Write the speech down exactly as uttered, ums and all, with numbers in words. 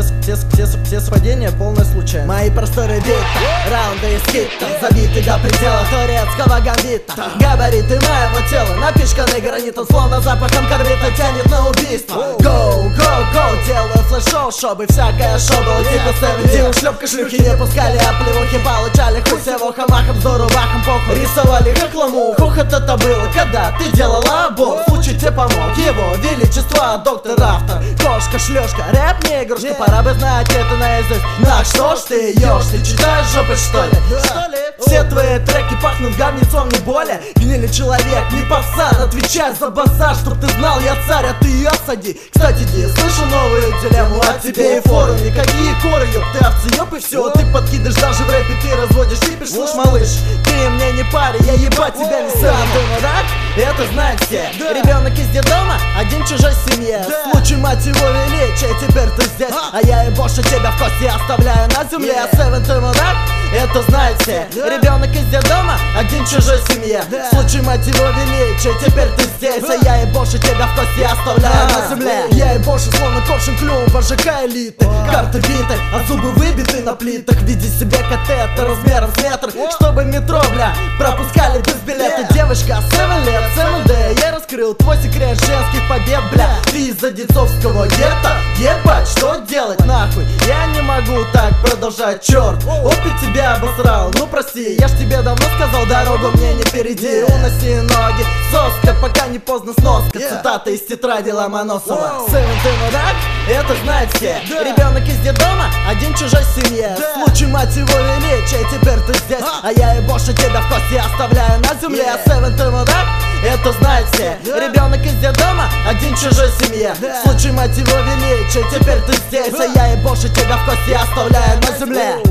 все, все, все, все совпадения полная случайность. Мои просторы бита, раунды из хита, забиты до предела турецкого гамбита. Габариты моего тела напичканы гранитом, словно запахом корбита тянет на убийство. Go, go, go, делаю флеш-шоу, чтобы всякое шоу было типа севенти. Ушлепка шлюхи не пускали оплевухи, получали хуй всего хамахом, здоровахом похуй. Рисовали как ламу, хохот это было, когда ты делала обум. Случай тебе помог, его величество, доктор автор. Кошка, шлёшка, рэп не игрушка, yeah. Пора бы знать это наизусть. На что ж ты ешь, ты читаешь жопы что ли? Что ли? Все твои треки пахнут говнецом, не более. Гнили человек, не повсад, отвечай за базар. Чтоб ты знал, я царь, а ты осади. Кстати, Ди, слышу новую дилемму от тебе и форуме. Какие коры, ёб, ты овцы, ёб и всё. Ты подкидыш даже в рэпе, ты разводишь кипиш. Слышь, малыш, ты мне не пари, я ебать тебя не сам. Ты мудак? Это знают все. Ребенок из детдома, один чужой семье. Случай, мать его величия, теперь ты здесь. А я ебошу тебя в кости оставляю на земле. Севен, ты мудак? Это знают все. Ребенок из детдома, один чужой семье. Случай, мать его величия, теперь ты здесь. А я ебошу тебя в кости оставляю на земле. Я ебошу словно ковшин клюв, ВЖК элиты. Карты биты, а зубы выбиты на плитах. Види себе катетер размером с метр, чтобы метро, бля, пропускали без билета. Девочка, семь лет, семь дэ. Я раскрыл твой секрет женских побед, бля. Ты из-за дедцовского гетто. Ебать, что делать нахуй? Я не могу так продолжать, черт. Опыт тебя обосрал, ну прости. Я ж тебе давно сказал, дорогу мне не впереди. Уноси ноги, соска, пока не поздно сноска. Цитата из тетради Ломоносова. Севен, ты мудак? Это знают все. Ребенок из детдома, один чужой семье. Случай, мать его величия, теперь ты здесь. А я ебошу тебя в кости оставляю на земле. Севен, ты мудак? Это знают все. Ребенок из детдома, один чужой семье. Случай, мать его величия, теперь ты здесь. А я ебошу тебя в кости оставляю на земле.